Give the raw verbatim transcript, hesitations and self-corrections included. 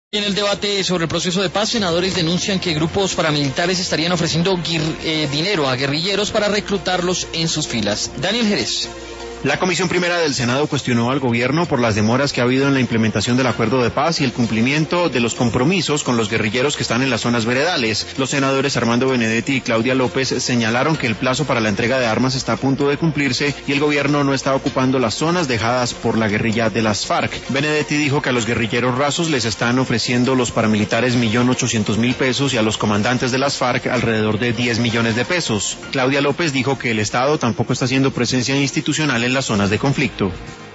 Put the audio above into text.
En el debate sobre el proceso de paz, senadores denuncian que grupos paramilitares estarían ofreciendo eh, dinero a guerrilleros para reclutarlos en sus filas. Daniel Jerez. La Comisión Primera del Senado cuestionó al gobierno por las demoras que ha habido en la implementación del acuerdo de paz y el cumplimiento de los compromisos con los guerrilleros que están en las zonas veredales. Los senadores Armando Benedetti y Claudia López señalaron que el plazo para la entrega de armas está a punto de cumplirse y el gobierno no está ocupando las zonas dejadas por la guerrilla de las FARC. Benedetti dijo que a los guerrilleros rasos les están ofreciendo los paramilitares un millón ochocientos mil pesos y a los comandantes de las FARC alrededor de diez millones de pesos. Claudia López dijo que el Estado tampoco está haciendo presencia institucional en las zonas de conflicto.